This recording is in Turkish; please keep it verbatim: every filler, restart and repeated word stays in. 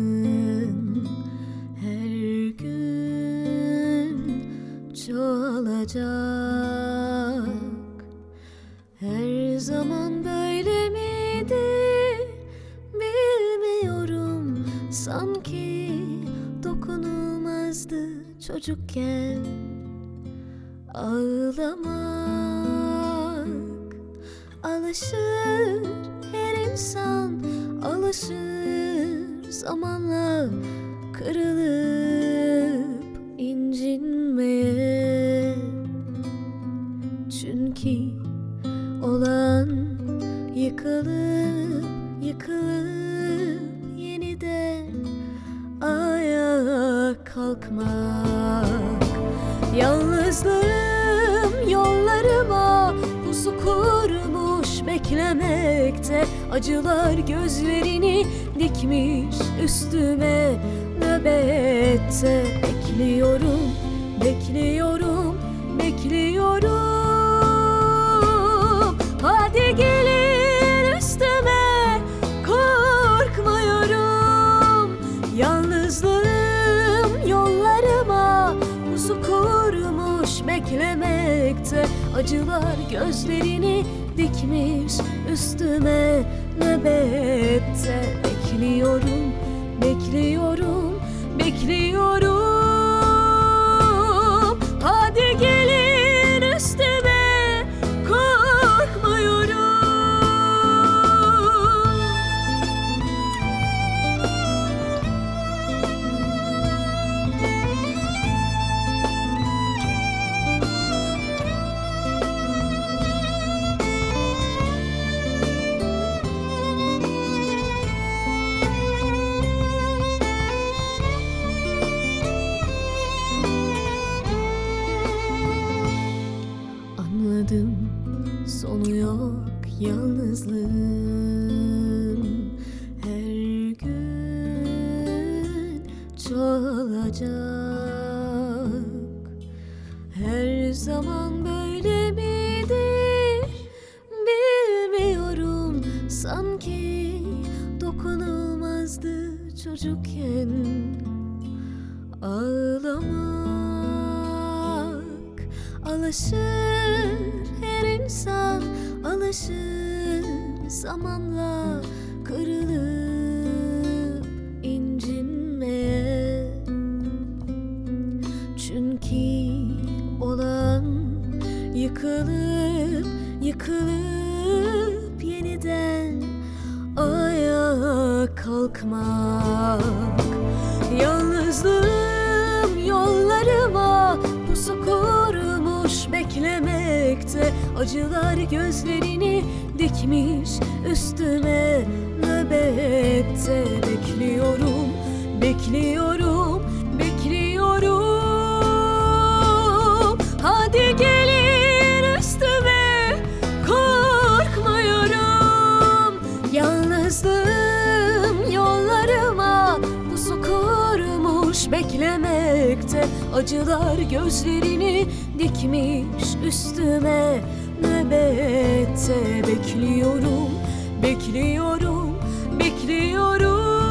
her gün çoğalacak. Her zaman böyle miydi bilmiyorum. Sanki dokunulmazdı çocukken. Ağlamak alışır her insan, alışır zamanla kırılıp incinmeye. Çünkü olan yıkılıp yıkılıp yeniden ayağa kalkmak. Yalnızlığım yollarıma pusu kurmuş beklemekte. Acılar gözlerini dikmiş üstüme nöbette. Bekliyorum, bekliyorum, bekliyorum. Hadi gelin üstüme, korkmuyorum. Yalnızlığım yollarıma pusu kurmuş beklemekte. Acılar gözlerini dikmiş üstüme nöbette. Bekliyorum, bekliyorum, bekliyorum. Hadi gelin üstüme, korkmuyorum. Anladım, sonu yok yalnızlığın. Her gün çoğalacak. Her zaman böyle miydi bilmiyorum. Sanki dokunulmazdı çocukken. Ağlamak alışır her insan, alışır zamanla kırılıp incinmeye. Çünkü olan yıkılıp yıkılıp yeniden ayağa kalkmak. Yalnızlığım yollarıma pusu kurmuş beklemekte. Acılar gözlerini dikmiş üstüme nöbette. Bekliyorum, bekliyorum, bekliyorum. Hadi gelin üstüme, korkmuyorum. Yalnızlığım yollarıma pusu kurmuş beklemekte. Acılar gözlerini dikmiş üstüme nöbette. Bekliyorum, bekliyorum, bekliyorum.